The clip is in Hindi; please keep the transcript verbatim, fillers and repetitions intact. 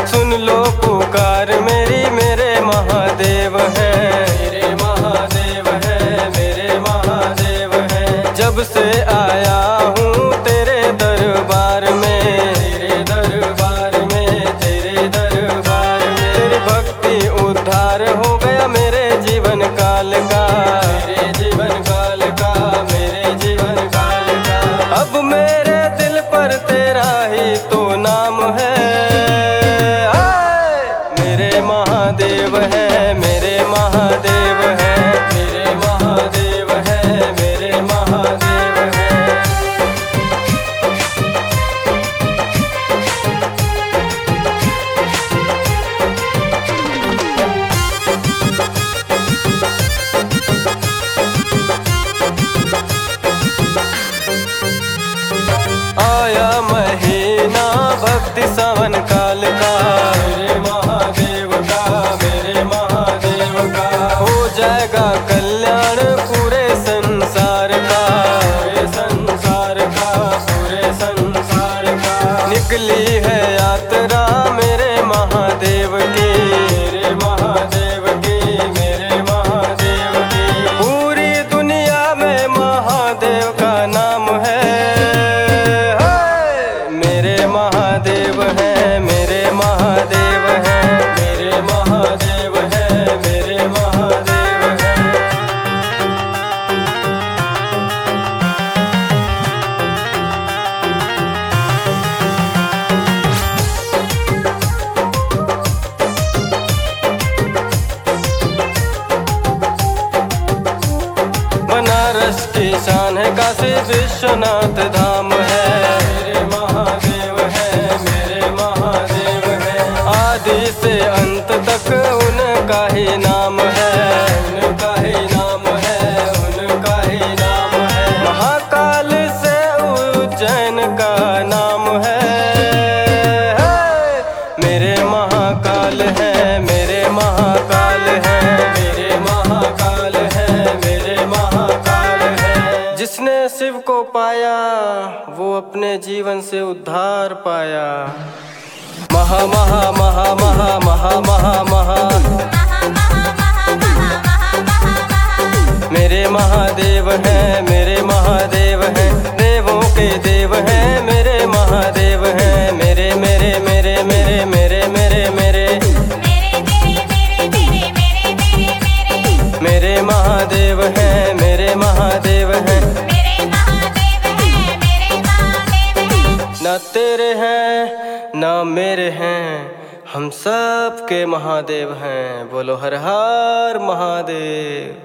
सुन लो पुकार मेरी, मेरे महादेव है, मेरे महादेव है, मेरे महादेव है। जब से आया हूँ तेरे दरबार में, तेरे दरबार में, तेरे दरबार में, तेरी भक्ति उद्धार हो गया मेरे जीवन काल का, मेरे जीवन काल का, मेरे जीवन काल का। अब मेरे दिल पर तेरा ही तो नाम है, मेरे महादेव है, मेरे महादेव है, मेरे महादेव है, मेरे महादेव है। आया महीना भक्ति सावन काल का, मेरे महादेव का, मेरे महादेव का। हो जाएगा कल्याण पूरे संसार का, पूरे संसार का, पूरे संसार का। निकली है यात्रा मेरे महादेव की, मेरे महादेव की, मेरे महादेव की। पूरी दुनिया में महादेव का नाम है, मेरे महादेव है, मेरे महादेव है, मेरे महादेव है, मेरे महादेव है। बनारस की शान है, काशी विश्वनाथ धाम है, मेरे महादेव है, मेरे महादेव है। आदि से अंत तक उनका ही नाम है, उनका ही नाम है, उनका ही नाम है। महाकाल से उज्जैन का नाम है, मेरे महाकाल है, मेरे महाकाल है, मेरे महाकाल है, मेरे महाकाल है। जिसने शिव को पाया वो अपने जीवन से उद्धार पाया। महा महा महा महा महा महा महा मेरे महादेव है, मेरे महादेव है, देवों के देव है, मेरे महादेव है, मेरे मेरे मेरे मेरे मेरे मेरे मेरे मेरे महादेव है, मेरे महादेव है। न तेरे हैं न मेरे हैं, हम सब के महादेव हैं। बोलो हर हर महादेव।